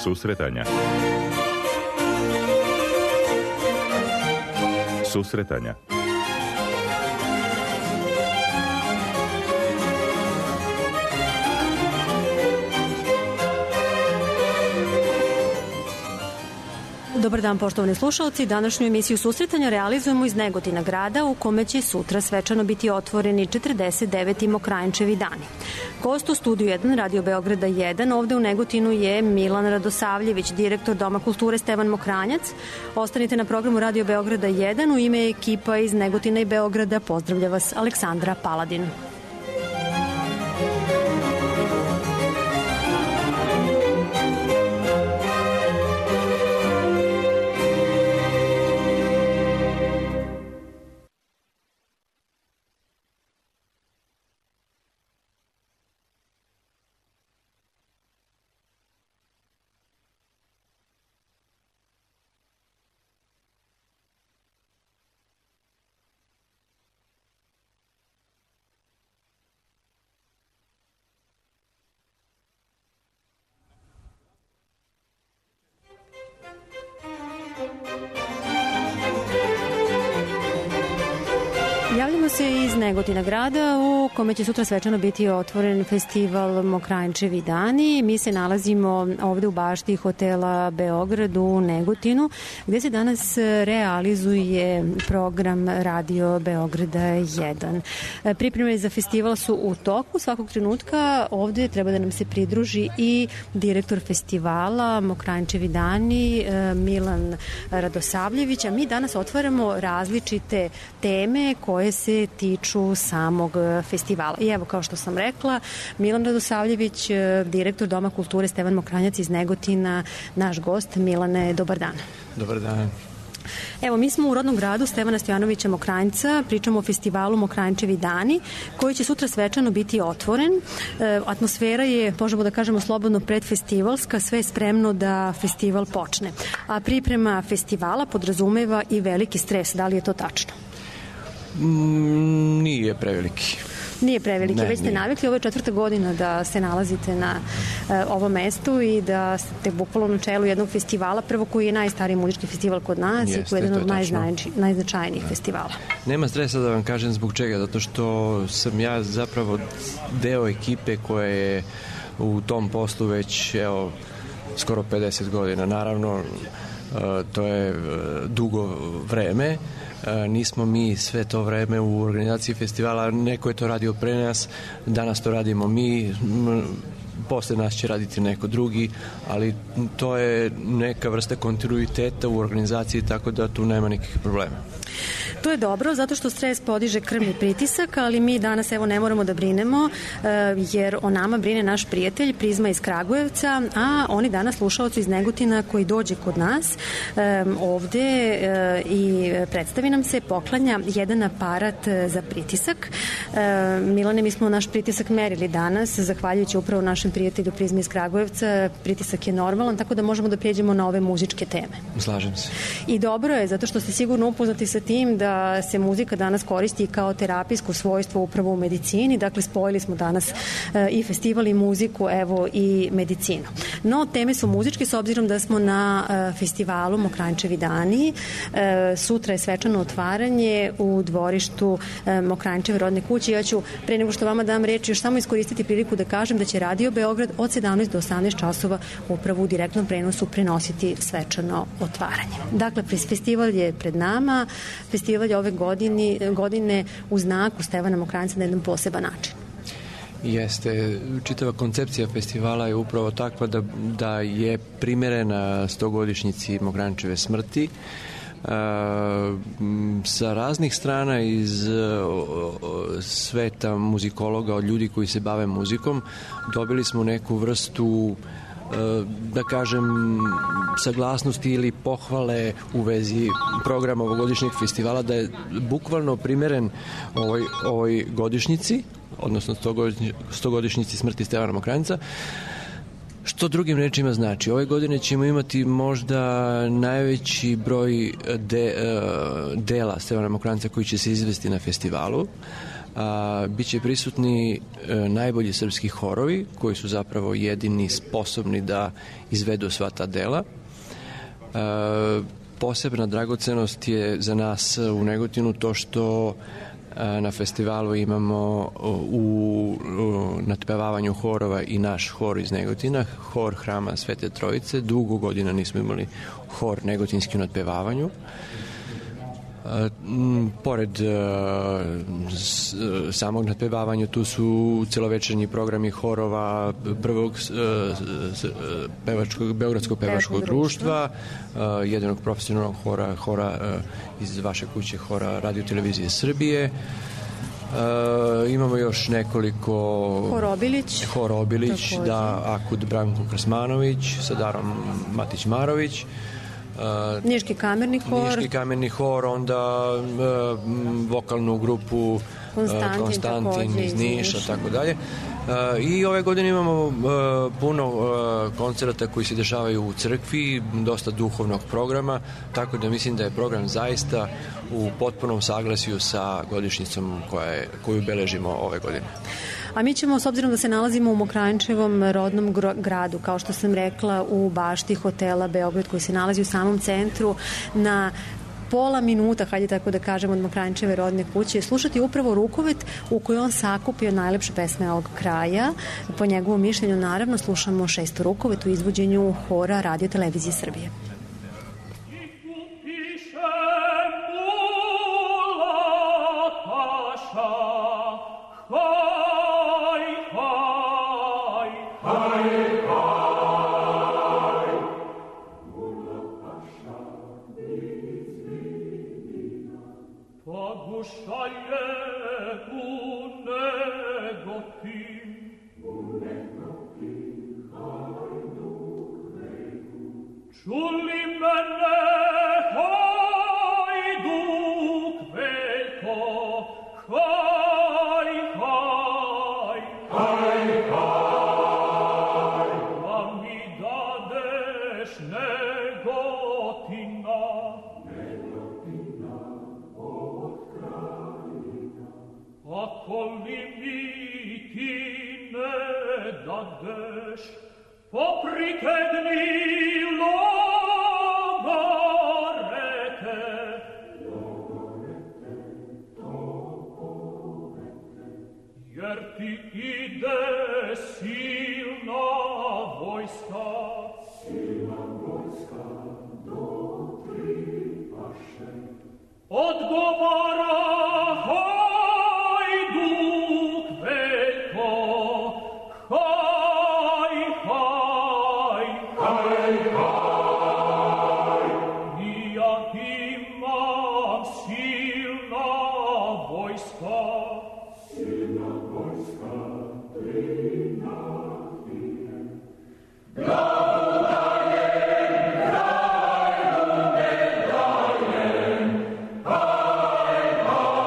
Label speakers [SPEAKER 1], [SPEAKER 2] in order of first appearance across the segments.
[SPEAKER 1] Susretanja. Susretanja.
[SPEAKER 2] Dobar dan, poštovani slušalci. Današnju emisiju Susretanja realizujemo iz Negotina, grada u kome će sutra svečano biti otvoreni 49. Mokranjčevi dani. Gost u studiju 1 Radio Beograda 1 ovde u Negotinu je Milan Radosavljević, direktor Doma kulture Stevan Mokranjac. Ostanite na programu Radio Beograda 1. U ime ekipa iz Negotina i Beograda pozdravlja vas Aleksandra Paladin. Javljamo se iz Negotina, grada u kome će sutra svečano biti otvoren festival Mokranjčevi dani. Mi se nalazimo ovde u bašti hotela Beograd u Negotinu, gde se danas realizuje program Radio Beograda 1. Pripreme za festival su u toku. Svakog trenutka ovde treba da nam se pridruži i direktor festivala Mokranjčevi dani Milan Radosavljević, a mi danas otvaramo različite teme koje se tiču samog festivala. I evo, kao što sam rekla, Milan Radosavljević, direktor Doma kulture Stevan Mokranjac iz Negotina, naš gost. Milane, dobar dan.
[SPEAKER 3] Dobar dan.
[SPEAKER 2] Evo, mi smo u rodnom gradu Stevana Stojanovića Mokranjca, pričamo o festivalu Mokranjčevi dani, koji će sutra svečano biti otvoren. Atmosfera je, možemo da kažemo slobodno, predfestivalska, sve je spremno da festival počne. A priprema festivala podrazumeva i veliki stres, da li je to tačno?
[SPEAKER 3] Nije preveliki.
[SPEAKER 2] Nije preveliki, već ste navikli, ovo je 4. godina da se nalazite na ovom mestu i da ste bukvalno na čelu jednog festivala, prvo koji je najstariji muzički festival kod nas i koji je jedan od najznačajnijih festivala.
[SPEAKER 3] Nema stresa da vam kažem zbog čega, zato što sam ja zapravo deo ekipe koja je u tom poslu već skoro 50 godina. Naravno, to je dugo vreme. Nismo mi sve to vreme u organizaciji festivala, neko je to radio pre nas, danas to radimo mi, posle nas će raditi neko drugi, ali to je neka vrsta kontinuiteta u organizaciji, tako da tu nema nikakvih problema.
[SPEAKER 2] To je dobro, zato što stres podiže krvni pritisak, ali mi danas evo ne moramo da brinemo, jer o nama brine naš prijatelj Prizma iz Kragujevca, a oni danas slušaoci iz Negotina koji dođe kod nas ovde i predstavi nam se, poklanja jedan aparat za pritisak. Milane, mi smo naš pritisak merili danas, zahvaljujući upravo našem prijatelju Prizma iz Kragujevca. Pritisak je normalan, tako da možemo da prijeđemo na ove muzičke teme.
[SPEAKER 3] Slažem se.
[SPEAKER 2] I dobro je, zato što ste sigurno upoznati sa tim da se muzika danas koristi kao terapijsko svojstvo upravo u medicini. Dakle, spojili smo danas i festival i muziku, evo i medicinu. No, teme su muzičke s obzirom da smo na festivalu Mokranjčevi dani. Sutra je svečano otvaranje u dvorištu Mokranjčeve rodne kuće. Ja ću, pre nego što vama dam reč, još samo iskoristiti priliku da kažem da će Radio Beograd od 17 do 18 časova upravo u direktnom prenosu prenositi svečano otvaranje. Dakle, festival je pred nama. Festival je ove godine u znaku Stevana Mokranjca na jedan poseban način.
[SPEAKER 3] Jeste, čitava koncepcija festivala je upravo takva da je primerena 100-godišnjici Mokranjčeve smrti. Sa raznih strana iz sveta muzikologa, od ljudi koji se bave muzikom, dobili smo neku vrstu, da kažem, saglasnosti ili pohvale u vezi programa ovogodišnjeg festivala, da je bukvalno primeren ovoj godišnjici, odnosno 100-godišnjici smrti Stevana Mokranjca. Što drugim rečima znači? Ove godine ćemo imati možda najveći broj dela Stevana Mokranjca koji će se izvesti na festivalu. Biće prisutni najbolji srpski horovi koji su zapravo jedini sposobni da izvedu sva ta dela. Posebna dragocenost je za nas u Negotinu to što na festivalu imamo u natpevavanju horova i naš hor iz Negotina, hor Hrama Svete Trojice. Dugo godina nismo imali hor negotinski u natpevavanju. Pored samog natpevavanja tu su celovečernji programi horova prvog Beogradskog pevačkog društva, jednog profesionalnog hora iz vaše kuće, hora Radio Televizije Srbije. Imamo još nekoliko Hor Obilić, da, Akud Branko Krasmanović, Sadarom Matić-Marović,
[SPEAKER 2] Niški kamerni hor,
[SPEAKER 3] onda vokalnu grupu Konstantin iz Niša, tako dalje. I ove godine imamo puno koncerata koji se dešavaju u crkvi, dosta duhovnog programa, tako da mislim da je program zaista u potpunom saglasju sa godišnjicom koju beležimo ove godine.
[SPEAKER 2] A mi ćemo, s obzirom da se nalazimo u Mokranjčevom rodnom gradu, kao što sam rekla, u bašti hotela Beograd koji se nalazi u samom centru, na pola minuta, hajde tako da kažem, od Mokranjčeve rodne kuće, slušati upravo Rukovet u kojoj on sakupio najlepše pesme ovog kraja. Po njegovom mišljenju, naravno, slušamo 6. Rukovet u izvođenju hora Radio Televizije Srbije.
[SPEAKER 1] Čuli mene, hajduk veljko, haj, haj, haj, haj, pa mi dadeš Negotina, Negotina od Krajina, ako li mi ti ne dadeš, poprikedni logorete, jer ti ide silna vojska do Tripaše. Odgovara hajduk veljko, haj, haj, haj, haj, ja imam silna vojska, Trinatije. Blagodajem, kraju ne dajem, haj, haj,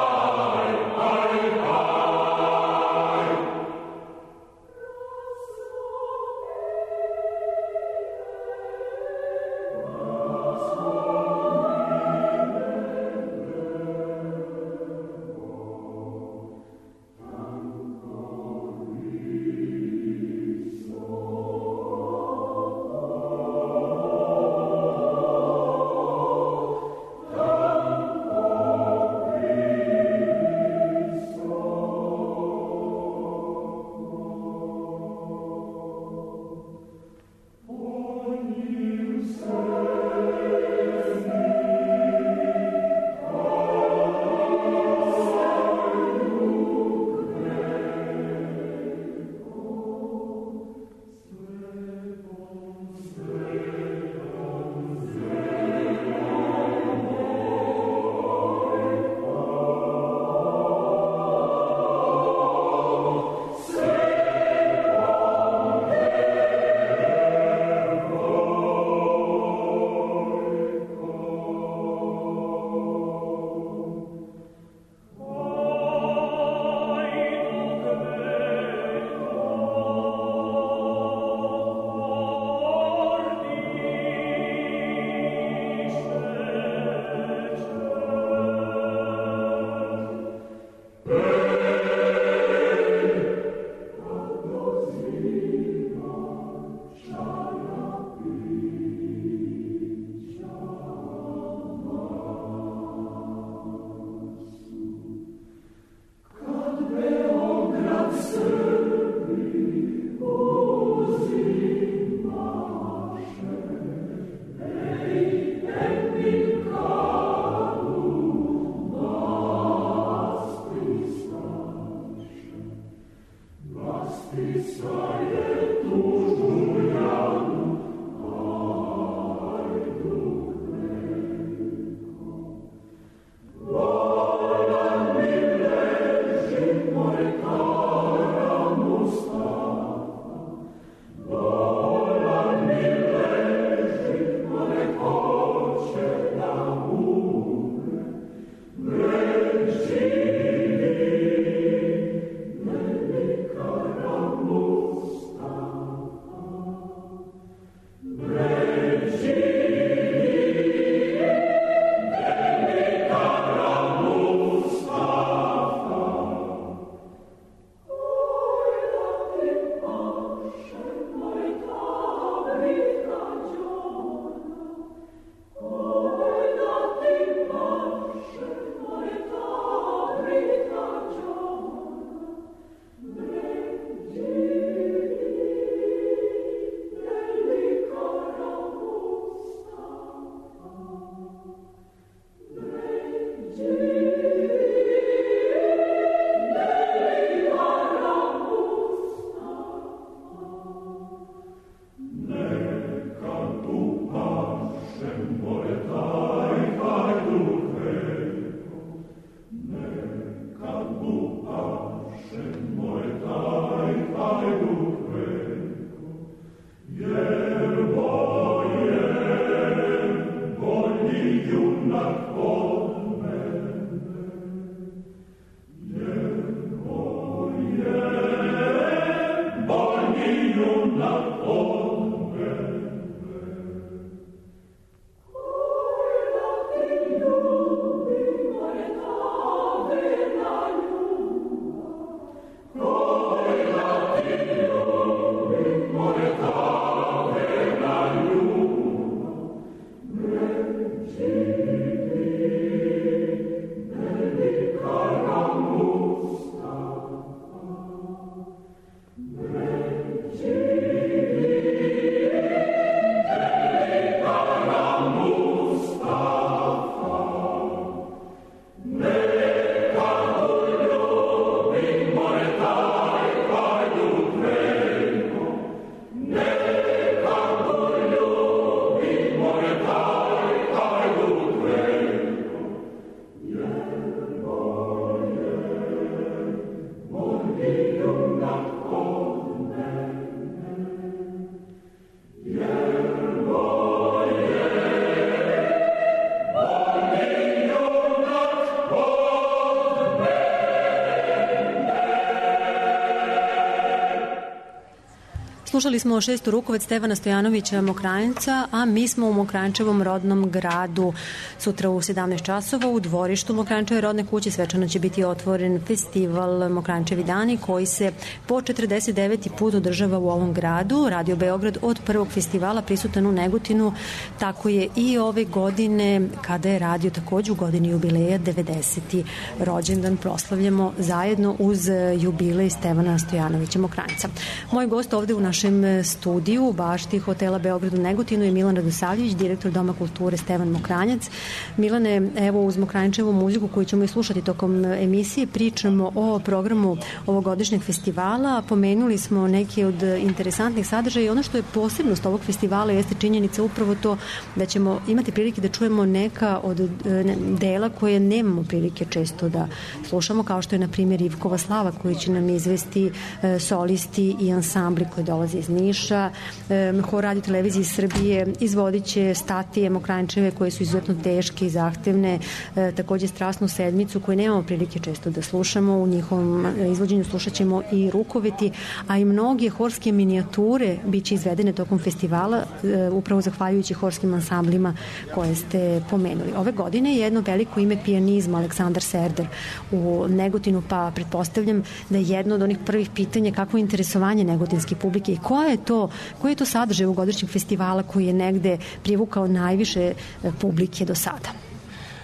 [SPEAKER 2] Slušali smo šestu rukovac Stevana Stojanovića Mokranjca, a mi smo u Mokranjčevom rodnom gradu. Sutra u 17 časova u dvorištu Mokranjčeve rodne kuće svečano će biti otvoren festival Mokranjčevi dani koji se po 49. put održava u ovom gradu. Radio Beograd od prvog festivala prisutan u Negotinu, tako je i ove godine kada je radio takođe u godini jubileja 90. rođendan proslavljamo zajedno uz jubilej Stevana Stojanovića Mokranjca. Moj gost ovde u našem studiju u bašti hotela Beograd u Negotinu je Milan Radosavljević, direktor Doma kulture Stevan Mokranjac. Milane, evo uz Mokranjčevu muziku koju ćemo i slušati tokom emisije pričamo o programu ovogodišnjeg festivala. Pomenuli smo neke od interesantnih sadržaja i ono što je posebnost ovog festivala jeste činjenica upravo to da ćemo imati prilike da čujemo neka od dela koje nemamo prilike često da slušamo, kao što je na primjer Ivkova slava koju će nam izvesti solisti i ansambli koji dolaze iz Niša. Hor Radio televizije Srbije izvodit će statije Mokranjčeve koje su izuzetno teške i zahtevne, takođe Strasnu sedmicu koju nemamo prilike često da slušamo. U njihovom izvođenju slušat ćemo i rukoveti, a i mnoge horske minijature biće izvedene tokom festivala upravo zahvaljujući horskim ansamblima koje ste pomenuli. Ove godine je jedno veliko ime pijanizma Aleksandar Serder u Negotinu, pa pretpostavljam da je jedno od onih prvih pitanja kakvo je interesovanje negotinske publike i koji je to sadržaj ovogodišnjeg festivala koji je negde privukao najviše publike do sada?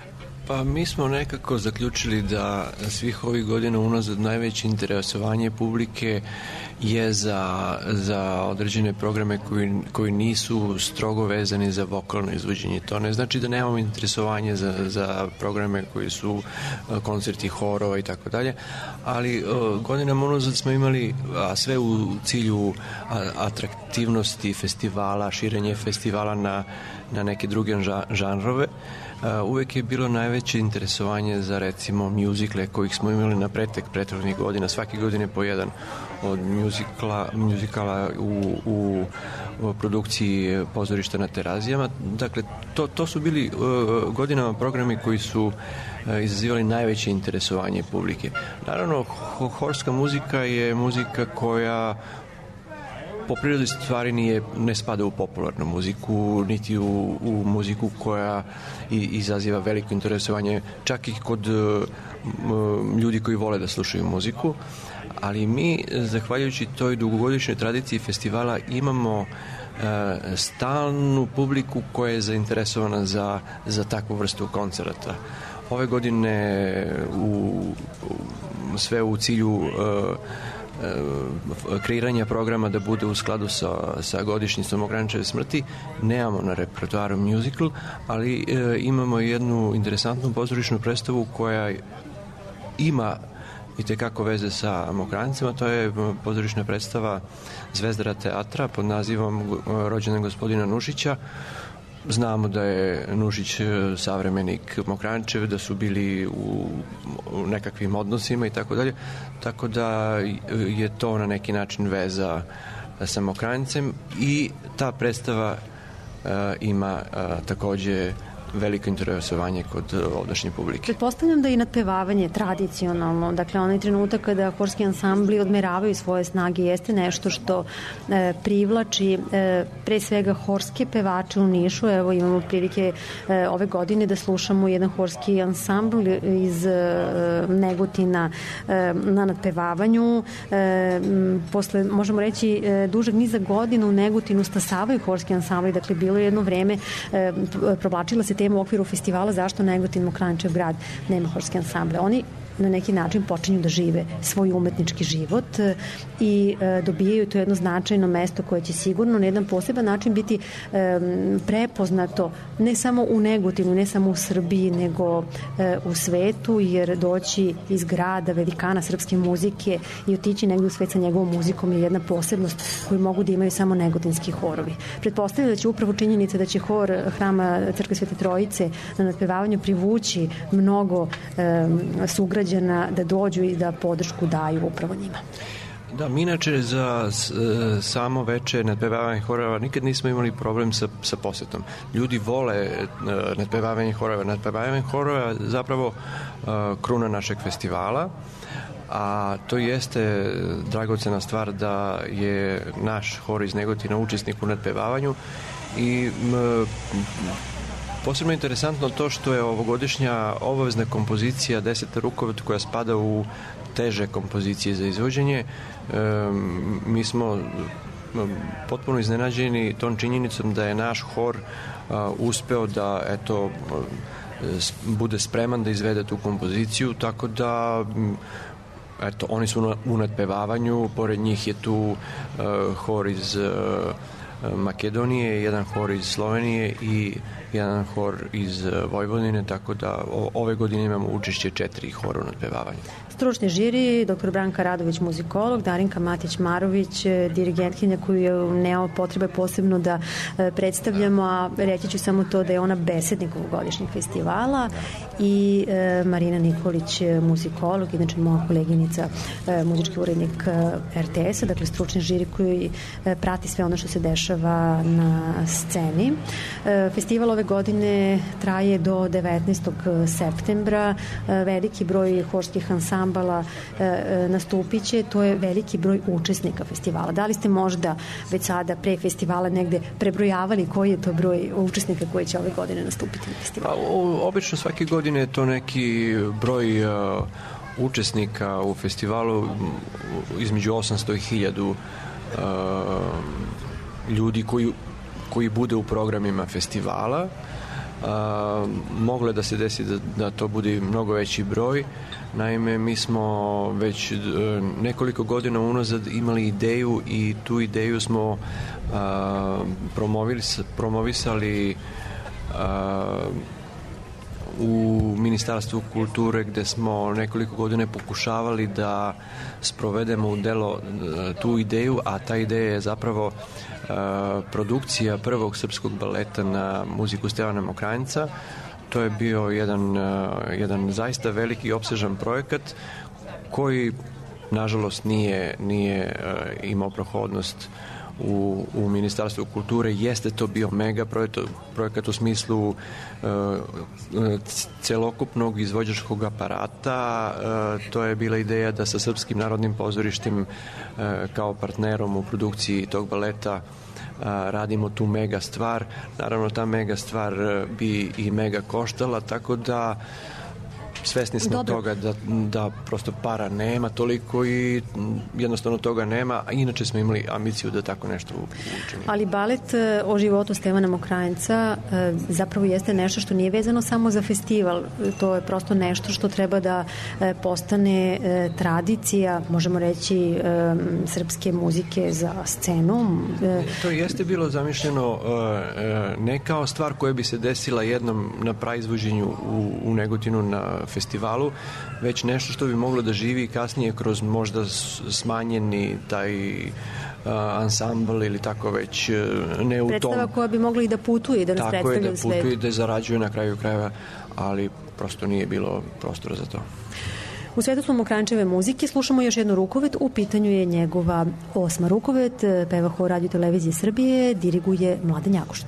[SPEAKER 3] Pa mi smo nekako zaključili da svih ovih godina unazad najveće interesovanje publike je za određene programe koji nisu strogo vezani za vokalno izvođenje. To ne znači da nemamo interesovanje za programe koji su koncerti horova i tako dalje, ali godinama unazad smo imali, a sve u cilju atraktivnosti festivala, širenje festivala na neke druge žanrove. Uvek je bilo najveće interesovanje za recimo mjuzikle kojih smo imali na pretek prethodnih godina, svake godine po jedan od mjuzikala u produkciji pozorišta na Terazijama. Dakle, to su bili godinama programi koji su izazivali najveće interesovanje publike. Naravno, horska muzika je muzika koja po prirodi stvari ne spada u popularnu muziku, niti u muziku koja izaziva veliko interesovanje, čak i kod ljudi koji vole da slušaju muziku, ali mi, zahvaljujući toj dugogodišnjoj tradiciji festivala, imamo stalnu publiku koja je zainteresovana za takvu vrstu koncerata. Ove godine sve u cilju kreiranja programa da bude u skladu sa godišnjicom Mokranjčeve smrti, nemamo na repertoaru musical, ali imamo jednu interesantnu pozorišnu predstavu koja ima itekako veze sa Mokranjcima. To je pozorišna predstava Zvezdara teatra pod nazivom Rođendan gospodina Nušića. Znamo da je Nušić savremenik Mokranjčeve, da su bili u nekakvim odnosima i tako dalje, tako da je to na neki način veza sa Mokranjcem i ta predstava ima takođe veliko interesovanje kod ovdašnje publike.
[SPEAKER 2] Pretpostavljam da je i nadpevavanje tradicionalno, dakle onaj trenutak kada horski ansambli odmeravaju svoje snage jeste nešto što privlači pre svega horske pevače u Nišu. Evo imamo prilike ove godine da slušamo jedan horski ansambl iz Negotina na nadpevavanju. Posle, možemo reći, dužeg niza godina u Negotinu stasavaju horski ansambli, dakle bilo je jedno vreme, provlačila se tema u okviru festivala zašto Negotin, Mokranjčev grad, nema horske ansamble. Oni na neki način počinju da žive svoj umetnički život i dobijaju to jedno značajno mesto koje će sigurno na jedan poseban način biti prepoznato ne samo u Negotinu, ne samo u Srbiji, nego u svetu, jer doći iz grada velikana srpske muzike i otići negde u svet sa njegovom muzikom je jedna posebnost koju mogu da imaju samo negotinski horovi. Pretpostavljam da će upravo činjenica da će hor Hrama Crkve Svete Trojice na nadpevavanju privući mnogo sugrađana da dođu i da podršku daju upravo njima.
[SPEAKER 3] Da, mi inače za samo veče nadpevavanje horova nikad nismo imali problem sa posetom. Ljudi vole nadpevavanje horova. Nadpevavanje horova je zapravo kruna našeg festivala, a to jeste dragocena stvar da je naš hor iz Negotina učesnik u nadpevavanju i posebno je interesantno to što je ovogodišnja obavezna kompozicija 10. rukovet koja spada u teže kompozicije za izvođenje. Mi smo potpuno iznenađeni tom činjenicom da je naš hor uspeo da bude spreman da izvede tu kompoziciju, tako da oni su u nadpevavanju, pored njih je tu hor iz Makedonije, jedan hor iz Slovenije i jedan hor iz Vojvodine, tako da ove godine imamo učešće 4 hora u nadpevavanju.
[SPEAKER 2] Stručni žiri, dr. Branka Radović, muzikolog, Darinka Matić-Marović, dirigentkinja koju je nemao potrebe posebno da predstavljamo, a reći ću samo to da je ona besednik ovogodišnjeg festivala, i Marina Nikolić, muzikolog, inače moja koleginica, muzički urednik RTS-a, dakle stručni žiri koji prati sve ono što se dešava na sceni. Festival ove godine traje do 19. septembra. Veliki broj horskih ansambala nastupiće, to je veliki broj učesnika festivala. Da li ste možda već sada pre festivala negde prebrojavali koji je to broj učesnika koji će ove godine nastupiti na festivalu?
[SPEAKER 3] Obično svake godine je to neki broj učesnika u festivalu između 800 i 1000 ljudi koji bude u programima festivala. moglo je da se desi da to bude mnogo veći broj. Naime, mi smo već nekoliko godina unazad imali ideju i tu ideju smo promovisali u Ministarstvu kulture, gde smo nekoliko godina pokušavali da sprovedemo u delo tu ideju, a ta ideja je zapravo produkcija prvog srpskog baleta na muziku Stevana Mokranjca. To je bio jedan zaista veliki i opsežan projekat koji nažalost nije imao prohodnost u Ministarstvu kulture. Jeste to bio mega projekat u smislu celokupnog izvođačkog aparata. To je bila ideja da sa Srpskim narodnim pozorištem kao partnerom u produkciji tog baleta radimo tu mega stvar. Naravno, ta mega stvar bi i mega koštala, tako da svesni smo toga da prosto para nema toliko i jednostavno toga nema, a inače smo imali ambiciju da tako nešto učinimo.
[SPEAKER 2] Ali balet o životu Stevana Mokranjca zapravo jeste nešto što nije vezano samo za festival. To je prosto nešto što treba da postane tradicija, možemo reći, srpske muzike za scenu.
[SPEAKER 3] To jeste bilo zamišljeno ne kao stvar koja bi se desila jednom na praizvođenju u Negotinu na festivalu, već nešto što bi moglo da živi kasnije kroz možda smanjeni taj ansambl ili tako već ne u tom.
[SPEAKER 2] Predstava koja bi mogla i da putuje i da nas predstavlja u svetu.
[SPEAKER 3] Tako je, da putuje i da zarađuje na kraju krajeva, ali prosto nije bilo prostora za to.
[SPEAKER 2] U svetlu Mokranjčeve muzike slušamo još jednu rukovet. U pitanju je njegova 8. rukovet. Peva Hor Radio Televizije Srbije, diriguje Mladen Njagošta.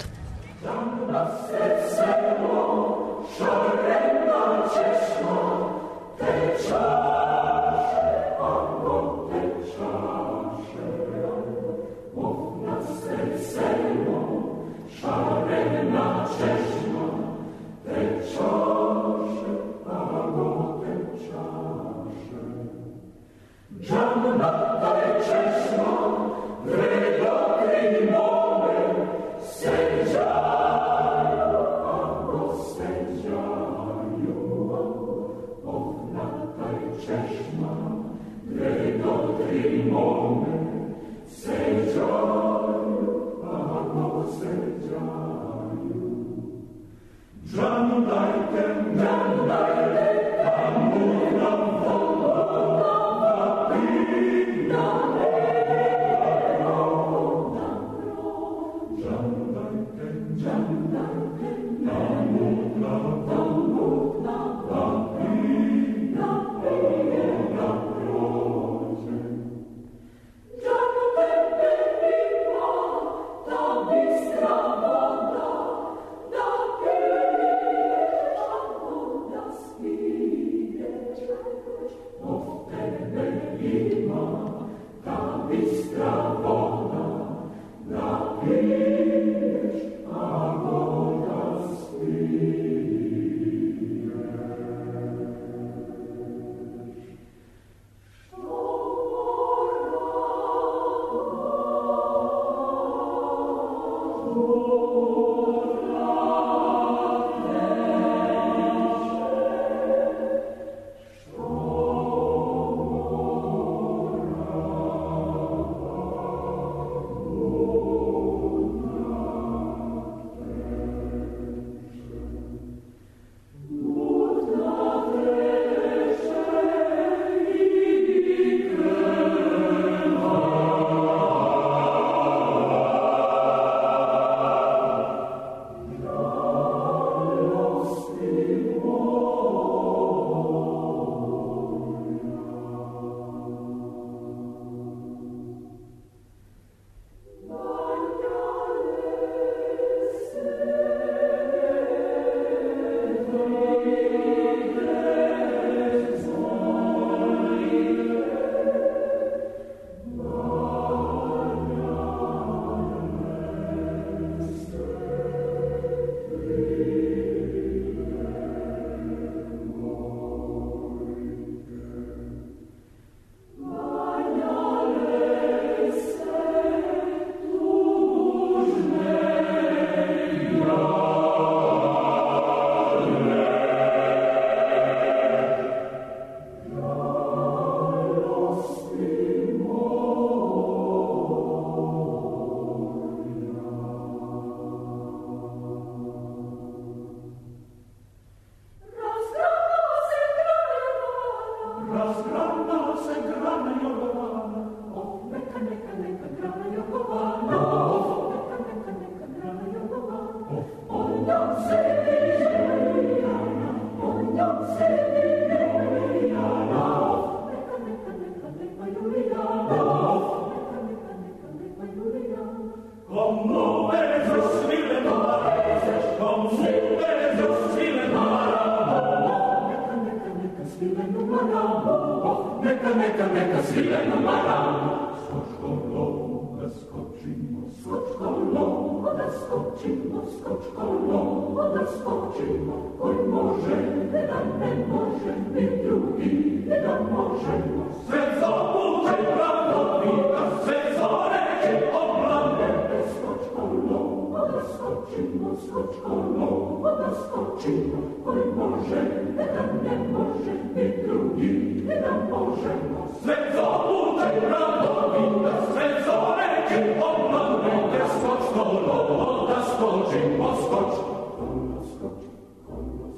[SPEAKER 1] svileno maramo. Skočkolo, da skočimo, skočkolo, da skočimo, skočkolo, da skočimo, koji može, da ne može, ni drugi, da možemo. Sve zobuče pravovita, sve zoreće oblane. Skočkolo, da skočimo, skočkolo, da skočimo, koji može, da ne može, ni drugi, da možemo. Sve zobuče pravovita, sve zoreće oblane. Skočkolo, da skočimo, skočkolo, skočkolo,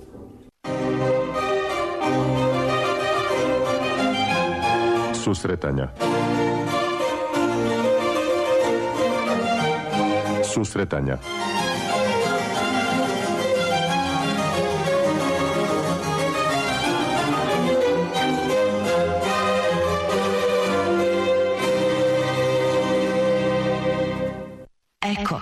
[SPEAKER 1] skočkolo.
[SPEAKER 4] Susretanja. Susretanja.
[SPEAKER 5] Eko.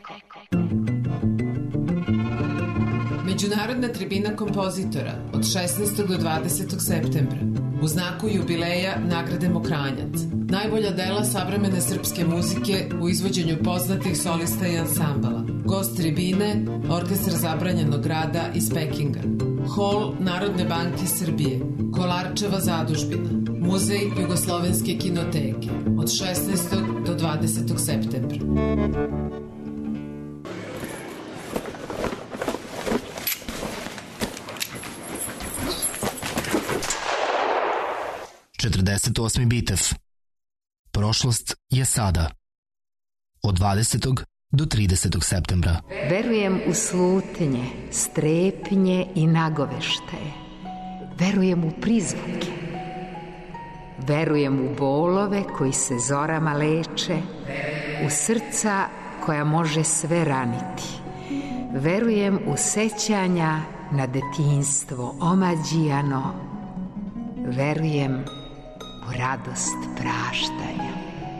[SPEAKER 5] Međunarodna tribina kompozitora od 16. do 20. septembra u znaku jubileja nagrade Mokranjac. Najbolja dela savremene srpske muzike u izvođenju poznatih solista i ansambala. Gost tribine, Orkestar zabranjenog rada iz Pekinga. Hol Narodne banke Srbije, Kolarčeva zadužbina, Muzej Jugoslovenske kinoteke od 16. do 20. septembra.
[SPEAKER 6] Četrdeset Bitev. Prošlost je sada. Od 20. do 30. septembra.
[SPEAKER 7] Verujem u slutnje, strepnje i nagoveštaje. Verujem u prizvuke. Verujem u bolove koji se zorama leče, u srca koja može sve raniti. Verujem u sećanja na detinjstvo omađijano. Verujem u radost praštanja.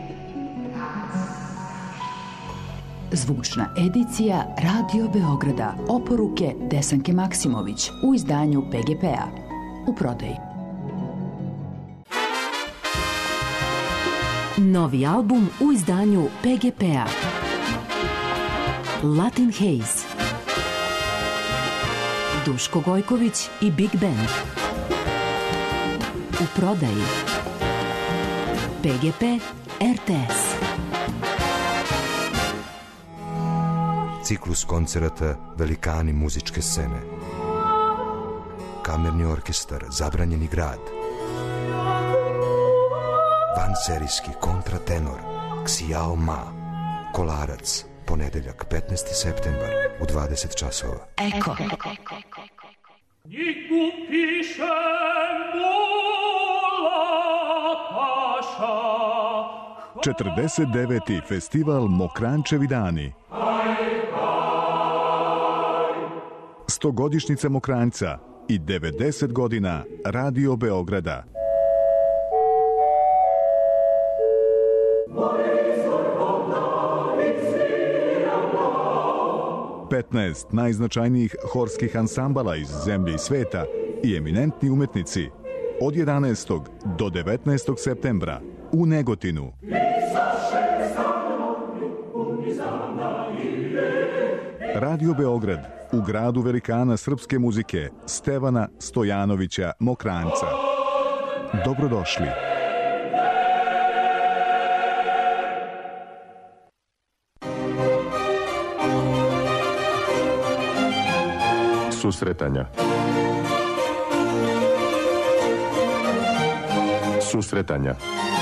[SPEAKER 8] Zvučna edicija Radio Beograda. Oporuke Desanke Maksimović u izdanju PGP-a. U prodaji. Novi album u izdanju PGP-a. Latin Haze. Duško Gojković i Big Band. U prodaji. PGP RTS.
[SPEAKER 9] Ciklus koncerata Velikani muzičke scene. Kamerni orkestar Zabranjeni grad. Vanserijski kontratenor Xiao Ma. Kolarac, ponedeljak 15. septembar u 20 časova.
[SPEAKER 5] Eko.
[SPEAKER 1] Niku piše mula paša.
[SPEAKER 4] 49. festival Mokrančevi dani. 100-godišnjica Mokranjca i 90 godina Radio Beograda. Petnaest najznačajnijih horskih ansambala iz zemlje i sveta i eminentni umetnici od 11. do 19. septembra u Negotinu. Radio Beograd u gradu velikana srpske muzike Stevana Stojanovića Mokranjca. Dobrodošli. Susretanja. Susretanja.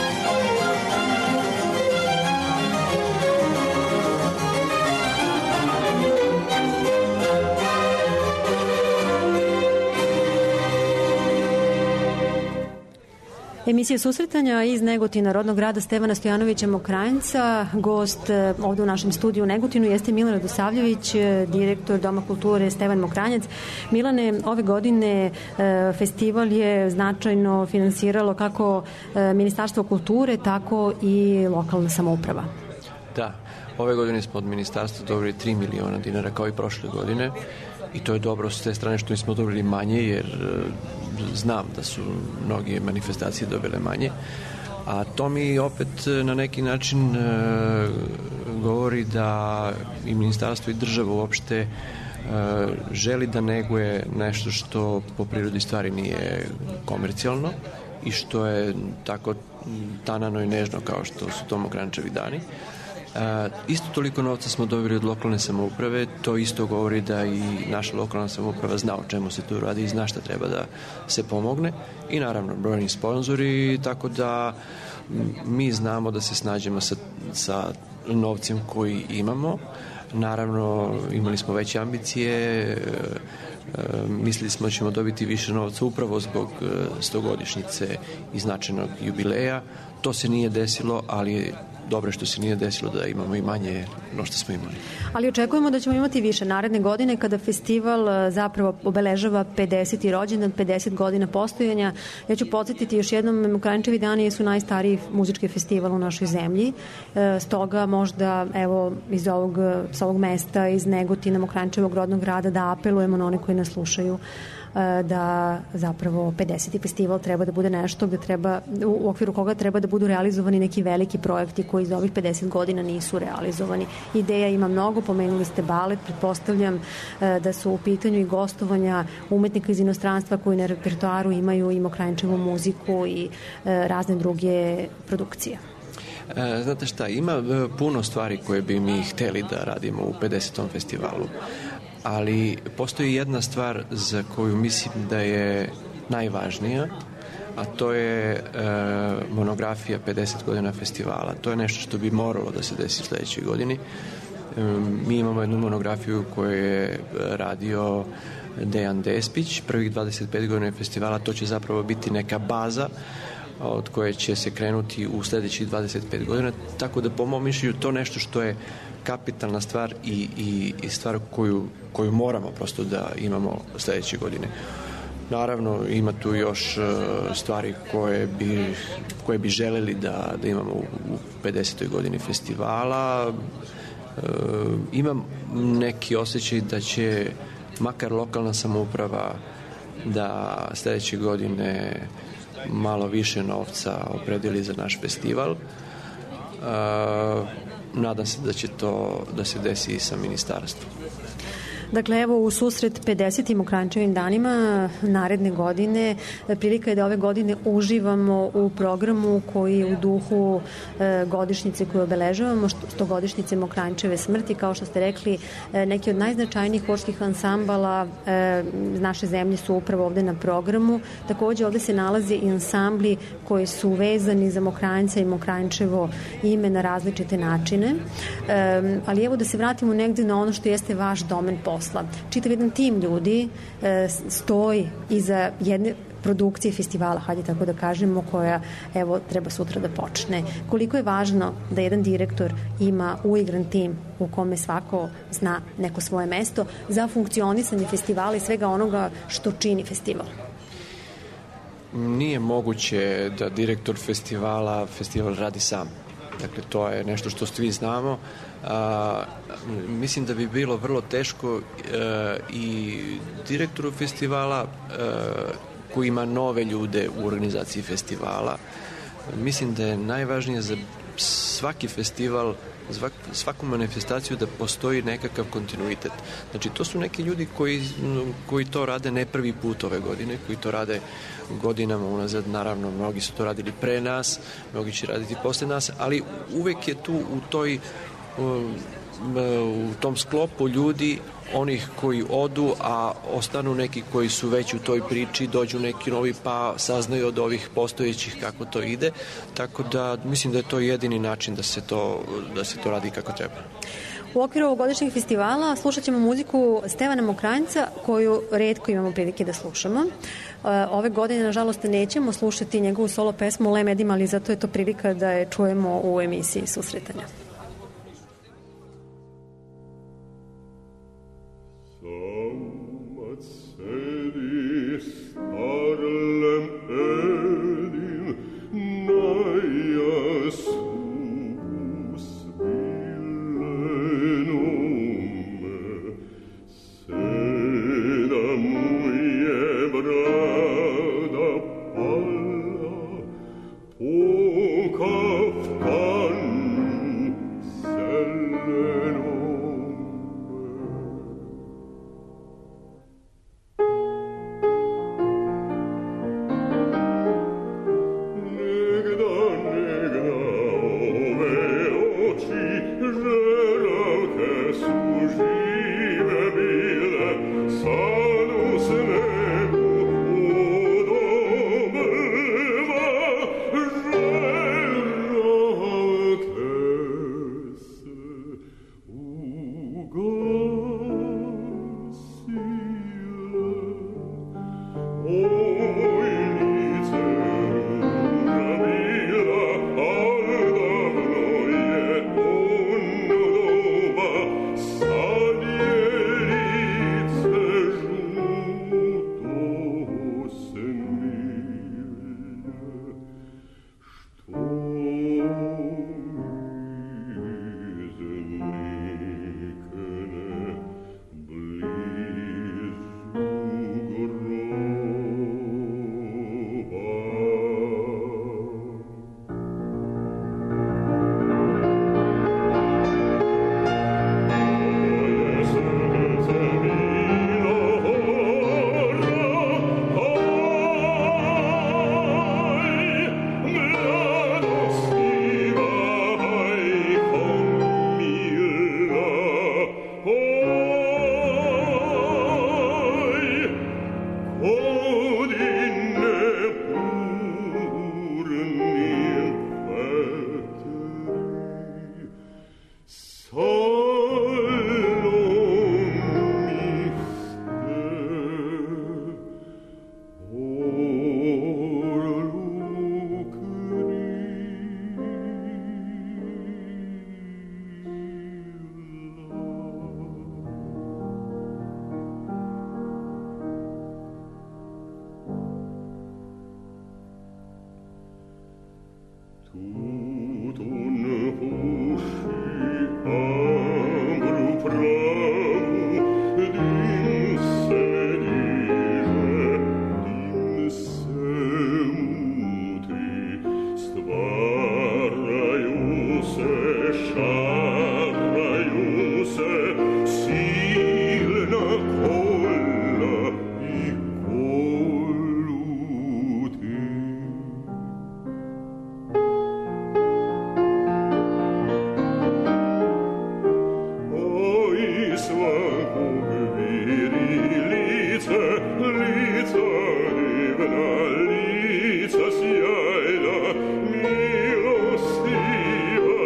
[SPEAKER 2] Emisija Susretanja iz Negotina, rodnog grada Stevana Stojanovića Mokranjca. Gost ovde u našem studiju u Negotinu jeste Milan Radosavljević, direktor Doma kulture Stevan Mokranjac. Milane, ove godine festival je značajno finansiralo kako Ministarstvo kulture, tako i lokalna samouprava.
[SPEAKER 3] Da, ove godine smo od ministarstva dobili 3 miliona dinara kao i prošle godine i to je dobro s te strane što nismo dobili manje jer znam da su mnoge manifestacije dobile manje, A to mi opet na neki način govori da i ministarstvo i država uopšte želi da neguje nešto što po prirodi stvari nije komercijalno i što je tako tanano i nežno kao što su to Mokranjčevi dani. Isto toliko novca smo dobili od lokalne samouprave, to isto govori da i naša lokalna samouprava zna o čemu se tu radi i zna šta treba da se pomogne i naravno brojni sponzori, tako da mi znamo da se snađemo sa novcem koji imamo. Naravno, imali smo veće ambicije, mislili smo da ćemo dobiti više novca upravo zbog 100-godišnjice i značajnog jubileja. To se nije desilo, ali dobro što se nije desilo da imamo i manje no što smo imali.
[SPEAKER 2] Ali očekujemo da ćemo imati više naredne godine kada festival zapravo obeležava 50. rođendan, 50 godina postojanja. Ja ću podsjetiti još jednom, Mokranjčevi dani su najstariji muzički festival u našoj zemlji. Stoga možda evo sa ovog mesta iz Negotina, Mokranjčevog rodnog grada, da apelujemo na one koji nas slušaju da zapravo 50. festival treba da bude nešto gde treba, u okviru koga treba da budu realizovani neki veliki projekti koji za ovih 50 godina nisu realizovani. Ideja ima mnogo, pomenuli ste balet, pretpostavljam da su u pitanju i gostovanja umetnika iz inostranstva koji na repertoaru imaju i Mokranjčevu muziku i razne druge produkcije.
[SPEAKER 3] Znate šta, ima puno stvari koje bi mi hteli da radimo u 50. festivalu, ali postoji jedna stvar za koju mislim da je najvažnija, a to je monografija 50 godina festivala. To je nešto što bi moralo da se desi u sledećoj godini. Mi imamo jednu monografiju koju je radio Dejan Despić, prvih 25 godina festivala. To će zapravo biti neka baza od koje će se krenuti u sledećih 25 godina, tako da po mom mišljenju to nešto što je kapitalna stvar i stvar koju moramo prosto da imamo sledeće godine. Naravno, ima tu još stvari koje bi želeli da imamo u 50. godini festivala. Imam neki osjećaj da će makar lokalna samouprava da sledeće godine malo više novca opredeli za naš festival. Nadam se da će to da se desi i sa ministarstvom.
[SPEAKER 2] Dakle, evo u susret 50. Mokranjčevim danima naredne godine, prilika je da ove godine uživamo u programu koji u duhu godišnjice koju obeležavamo, 100-godišnjice Mokranjčeve smrti, kao što ste rekli, neki od najznačajnijih horskih ansambala naše zemlje su upravo ovde na programu. Takođe ovde se nalaze i ansambli koji su vezani za Mokranjca i Mokranjčevo ime na različite načine. Ali evo da se vratimo negde na ono što jeste vaš domen posla. Čitav jedan tim ljudi stoji iza jedne produkcije festivala, hajde tako da kažemo, koja evo treba sutra da počne. Koliko je važno da jedan direktor ima uigran tim u kome svako zna neko svoje mesto za funkcionisanje festivala i svega onoga što čini festival?
[SPEAKER 3] Nije moguće da direktor festival radi sam. Dakle, to je nešto što svi znamo. Mislim da bi bilo vrlo teško i direktoru festivala koji ima nove ljude u organizaciji festivala. Mislim da je najvažnije za svaki festival, svaku manifestaciju da postoji nekakav kontinuitet. Znači, to su neki ljudi koji to rade ne prvi put ove godine, koji to rade godinama unazad. Naravno, mnogi su to radili pre nas, mnogi će raditi posle nas, ali uvek je tu u tom sklopu ljudi, onih koji odu, a ostanu neki koji su već u toj priči, dođu neki novi pa saznaju od ovih postojećih kako to ide, tako da mislim da je to jedini način da se to radi kako treba.
[SPEAKER 2] U okviru ovogodišnjeg festivala slušat ćemo muziku Stevana Mokranjca, koju retko imamo prilike da slušamo. Ove godine, nažalost, nećemo slušati njegovu solo pesmu Le Medim, ali zato je to prilika da je čujemo u emisiji Susretanja.
[SPEAKER 1] Oh šaraju se silna kola i koluti. Oj, svakog viri lice, lica divna, lica sjajna, milostiva,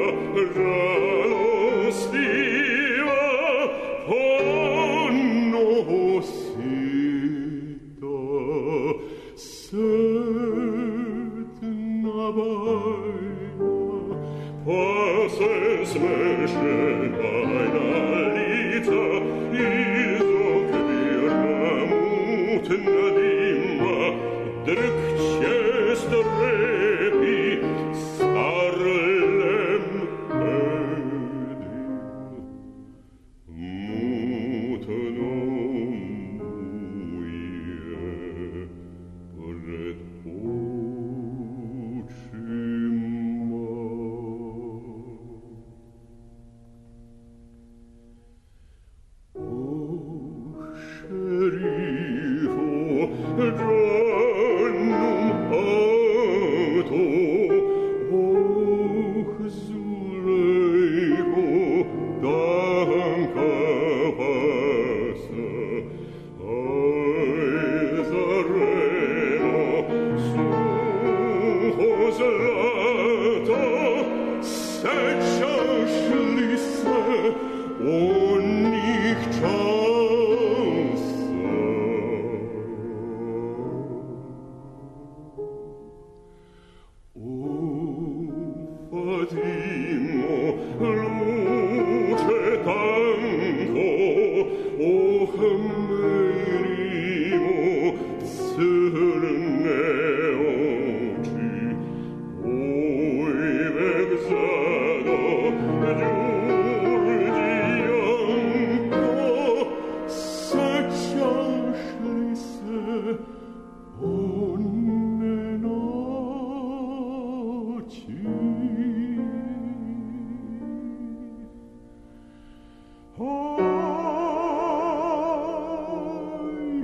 [SPEAKER 1] žalostiva, ponosita, setna bajna, pa se smeše bajna lica iz okvira mutna dima, drhće strepi starlem edim. Mutno mu je pred očima. O šerifo, Giannum auto, Zuleiko, danka passa, Zareno, suho zlato, sećaš li se onih časa? Fatimo, luce tanto, merimo, crne oči, oj vegzado, Đurđijanko, sećaš li se one noći? Aj,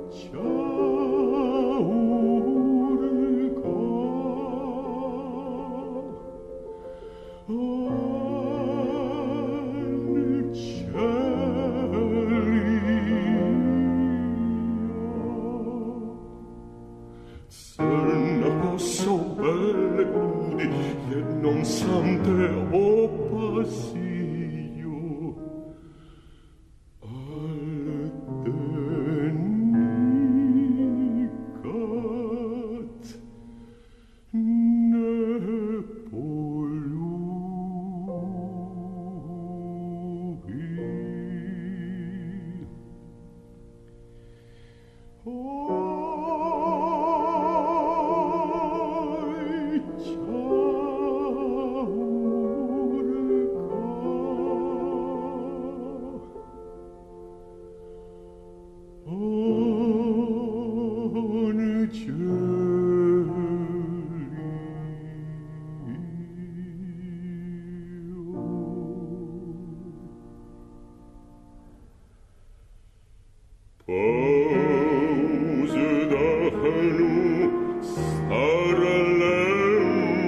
[SPEAKER 1] Ćaurka, crna koso, bele grudi, jednom sam te opazio, ale te nikad ne poljubim. Oj, pauze dahnu, staralem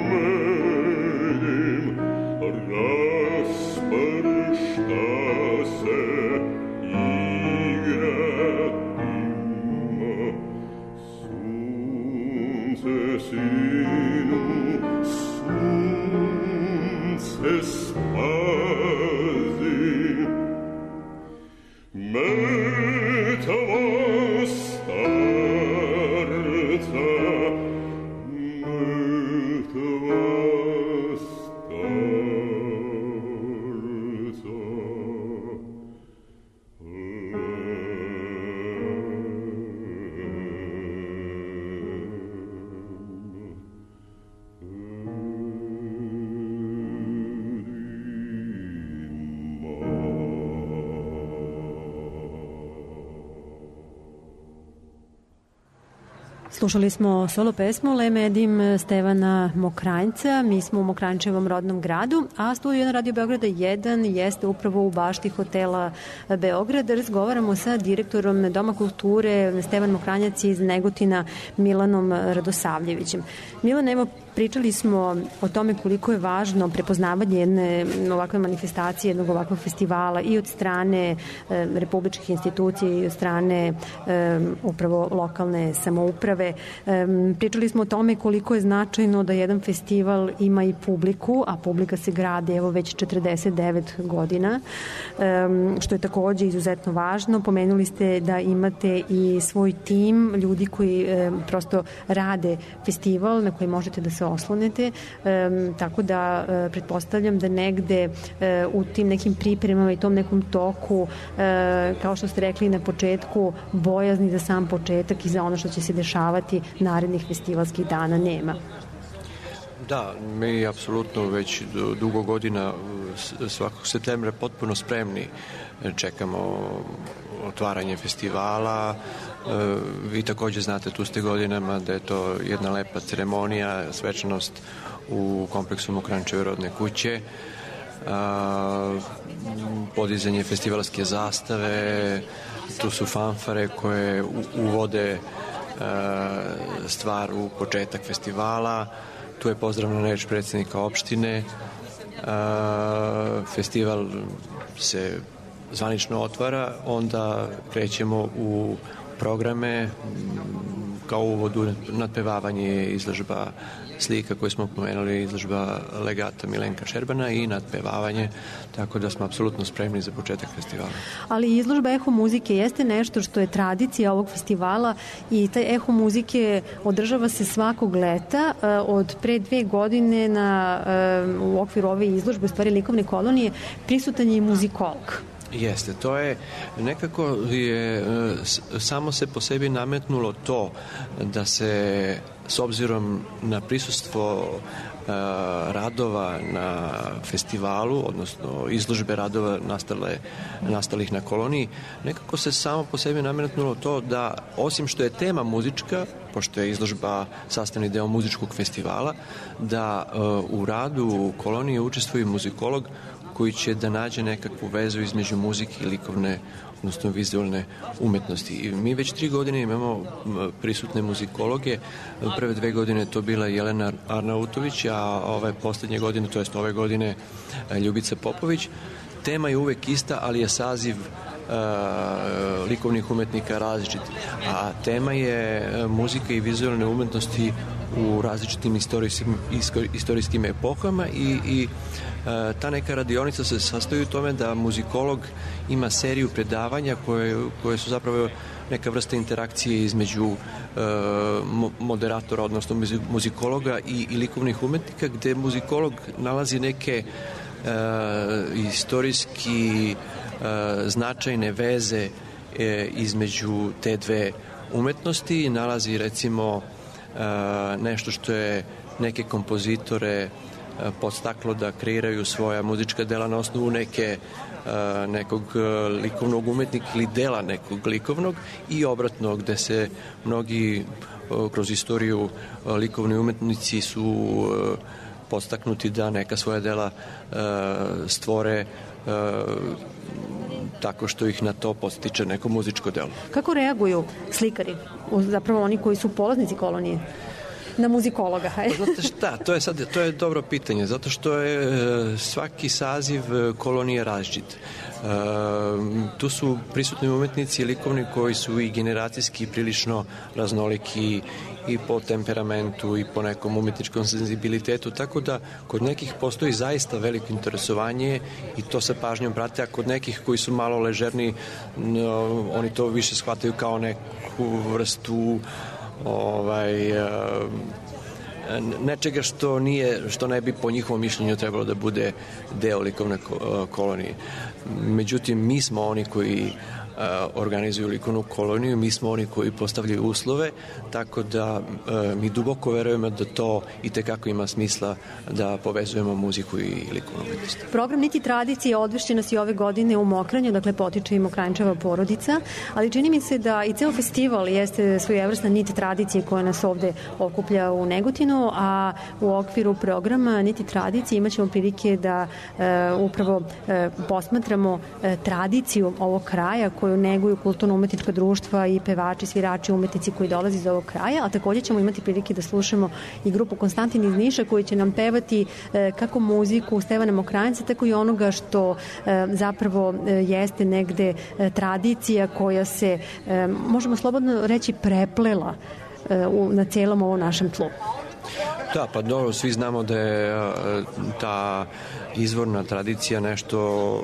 [SPEAKER 1] medim, raspršta se igra ima, sunce sinu, sunce spazi, mrtva starca, mrtva starca.
[SPEAKER 2] Slušali smo solo pesmu Le Medim Stevana Mokranjca. Mi smo u Mokranjčevom rodnom gradu, a Studio 1 Radio Beograda 1 jeste upravo u bašti hotela Beograd. Razgovaramo sa direktorom Doma kulture Stevan Mokranjac iz Negotina, Milanom Radosavljevićem. Milan, evo, pričali smo o tome koliko je važno prepoznavanje jedne ovakve manifestacije, jednog ovakvog festivala i od strane republičkih institucija i od strane upravo lokalne samouprave. Pričali smo o tome koliko je značajno da jedan festival ima i publiku, a publika se gradi evo već 49 godina, što je takođe izuzetno važno. Pomenuli ste da imate i svoj tim ljudi koji prosto rade festival na koji možete da se oslonete, tako da pretpostavljam da negde u tim nekim pripremama i tom nekom toku, kao što ste rekli na početku, bojazni za sam početak i za ono što će se dešavati narednih festivalskih dana nema.
[SPEAKER 3] Da, mi apsolutno već dugo godina svakog septembra potpuno spremni čekamo otvaranje festivala. Vi takođe znate, tu ste godinama da je to jedna lepa ceremonija, svečanost u kompleksu Mokranjčeve rodne kuće, podizanje festivalske zastave, tu su fanfare koje uvode stvar u početak festivala, tu je pozdravna reč predsjednika opštine, festival se zvanično otvara, onda krećemo u programe, kao uvodu nadpevavanje, izložba slika koje smo pomenuli, izložba legata Milenka Šerbana i nadpevavanje, tako da smo apsolutno spremni za početak festivala.
[SPEAKER 2] Ali izložba eho muzike jeste nešto što je tradicija ovog festivala i taj eho muzike održava se svakog leta. Od pre 2 godine u okviru ove izložbe, u stvari likovne kolonije, prisutan je i muzikolog.
[SPEAKER 3] Jeste, to je nekako samo se po sebi nametnulo to da se s obzirom na prisustvo radova na festivalu, odnosno izložbe radova nastalih na koloniji, nekako se samo po sebi nametnulo to da osim što je tema muzička, pošto je izložba sastavni deo muzičkog festivala, da u radu kolonije učestvuje muzikolog koji će da nađe nekakvu vezu između muzike i likovne, odnosno vizualne umetnosti. I mi već 3 godine imamo prisutne muzikologe. Prve 2 godine to bila Jelena Arnautović, a ove poslednje godine, to jest ove godine, Ljubica Popović. Tema je uvek ista, ali je saziv likovnih umetnika različit. A tema je muzika i vizualne umetnosti u različitim istorijskim epohama i ta neka radionica se sastoji u tome da muzikolog ima seriju predavanja koje su zapravo neka vrsta interakcije između moderatora, odnosno muzikologa i likovnih umetnika, gde muzikolog nalazi neke istorijski značajne veze između te dve umetnosti. Nalazi recimo nešto što je neke kompozitore podstaklo da kreiraju svoja muzička dela na osnovu nekog likovnog umetnika ili dela nekog likovnog i obratno, gde se mnogi kroz istoriju likovni umetnici su podstaknuti da neka svoja dela stvore tako što ih na to podstiče neko muzičko delo.
[SPEAKER 2] Kako reaguju slikari, zapravo oni koji su polaznici kolonije, na muzikologa?
[SPEAKER 3] Znate šta, to je dobro pitanje, zato što je svaki saziv kolonije različit. Tu su prisutni umetnici likovni koji su i generacijski prilično raznoliki i po temperamentu i po nekom umetničkom senzibilitetu, tako da kod nekih postoji zaista veliko interesovanje i to sa pažnjom prate, a kod nekih koji su malo ležerni, oni to više shvataju kao neku vrstu nečega što ne bi po njihovom mišljenju trebalo da bude deo likovne kolonije. Međutim, mi smo oni koji organizuju likovnu koloniju, mi smo oni koji postavljaju uslove, tako da mi duboko verujemo da to i tekako ima smisla da povezujemo muziku i likovnu umetnost.
[SPEAKER 2] Program Niti tradicije odvešće nas i ove godine u Mokranju, dakle potiče i Mokranjčeva porodica, ali čini mi se da i ceo festival jeste svojevrsna nit tradicije koja nas ovde okuplja u Negotinu, a u okviru programa Niti tradicije imaćemo prilike da upravo posmatramo tradiciju ovog kraja koju neguju kulturno-umetnička društva i pevači, svirači, umetnici koji dolaze iz ovog kraja, a takođe ćemo imati prilike da slušamo i grupu Konstantin iz Niša koji će nam pevati kako muziku Stevana Mokranjca, tako i onoga što zapravo jeste negde tradicija koja se, možemo slobodno reći, preplela na celom ovom našem tlu.
[SPEAKER 3] Da, pa dobro, svi znamo da je ta izvorna tradicija nešto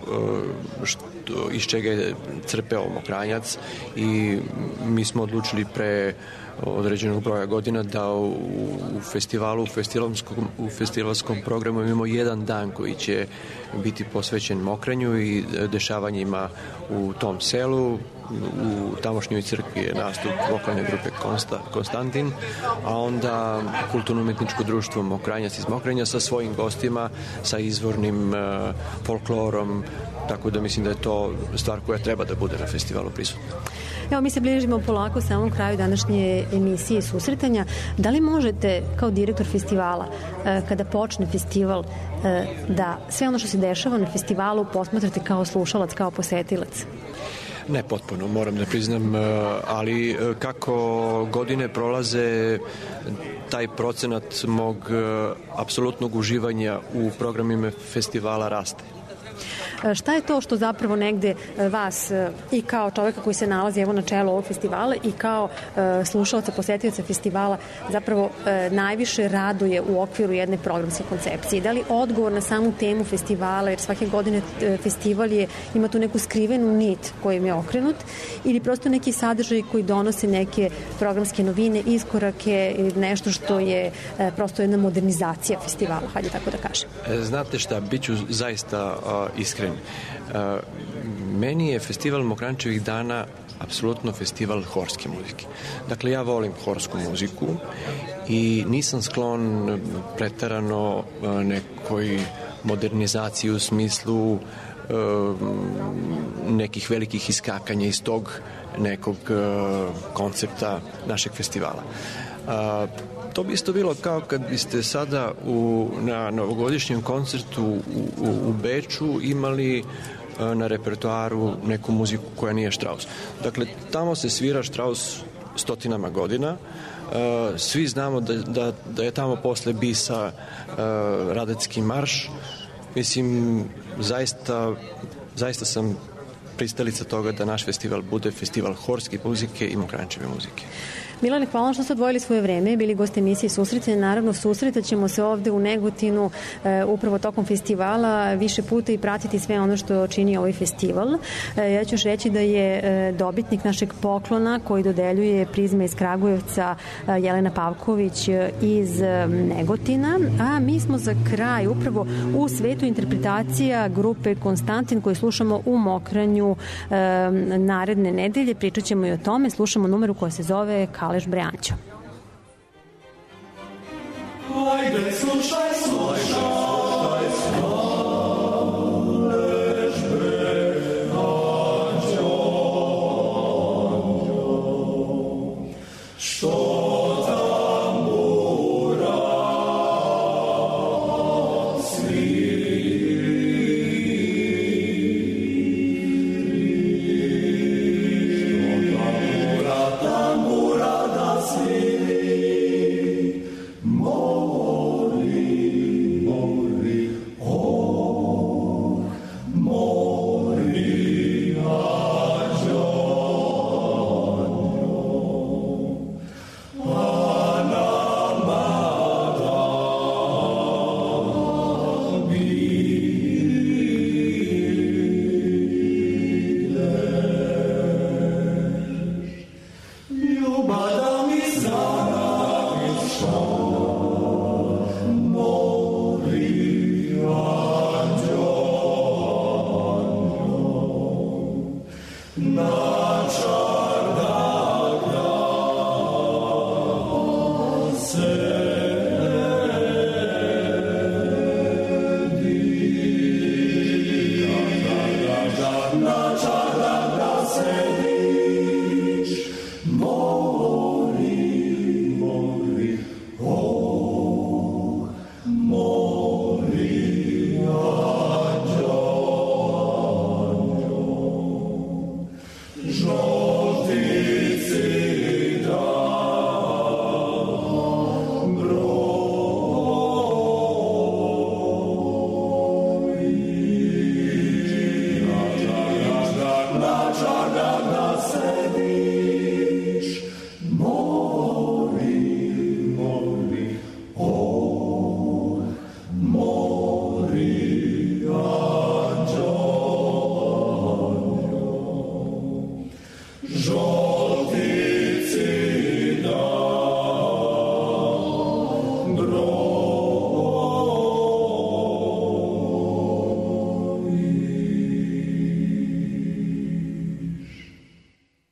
[SPEAKER 3] iz čega je crpeo Mokranjac i mi smo odlučili pre određenog broja godina da u festivalu, u festivalskom programu imamo jedan dan koji će biti posvećen Mokranju i dešavanjima u tom selu. U tamošnjoj crkvi je nastup vokalne grupe Konstantin, a onda kulturno-umetničko društvo Mokranjac iz Mokranja sa svojim gostima, sa izvornim folklorom, tako da mislim da je to stvar koja treba da bude na festivalu prisutna.
[SPEAKER 2] Evo, mi se bližimo polako samom kraju današnje emisije Susretanja. Da li možete, kao direktor festivala, kada počne festival, da sve ono što se dešava na festivalu posmatrate kao slušalac, kao posetilac?
[SPEAKER 3] Ne potpuno, moram da priznam, ali kako godine prolaze, taj procenat mog apsolutnog uživanja u programima festivala raste.
[SPEAKER 2] Šta je to što zapravo negde vas i kao čoveka koji se nalazi evo na čelu ovog festivala i kao slušalaca, posetioca festivala zapravo najviše raduje u okviru jedne programske koncepcije? Da li odgovor na samu temu festivala, jer svake godine festival ima tu neku skrivenu nit kojim je okrenut, ili prosto neki sadržaj koji donose neke programske novine, iskorake ili nešto što je prosto jedna modernizacija festivala, hajde tako da kažem?
[SPEAKER 3] Znate šta, bit ću zaista iskren. Meni je festival Mokranjčevih dana apsolutno festival horske muzike. Dakle, ja volim horsku muziku i nisam sklon preterano nekoj modernizaciji u smislu nekih velikih iskakanja iz tog nekog koncepta našeg festivala. To bi isto bilo kao kad biste sada na novogodišnjem koncertu u Beču imali na repertoaru neku muziku koja nije Strauss. Dakle, tamo se svira Strauss stotinama godina. Svi znamo da je tamo posle Bisa Radetski marš. Mislim, zaista sam pristalica toga da naš festival bude festival horske muzike i Mokranjčeve muzike.
[SPEAKER 2] Milane, hvala što ste odvojili svoje vreme, bili gosti emisije Susretanje. Naravno, susretaćemo se ovde u Negotinu upravo tokom festivala više puta i pratiti sve ono što čini ovaj festival. Ja ću još reći da je dobitnik našeg poklona koji dodeljuje Prizma iz Kragujevca Jelena Pavković iz Negotina, a mi smo za kraj upravo u svetu interpretacija grupe Konstantin koju slušamo u Mokranju naredne nedelje. Pričat ćemo i o tome, slušamo numeru koja se zove Kaleš Brejančo.
[SPEAKER 1] Ajde, slušaj, Mori, žolticina,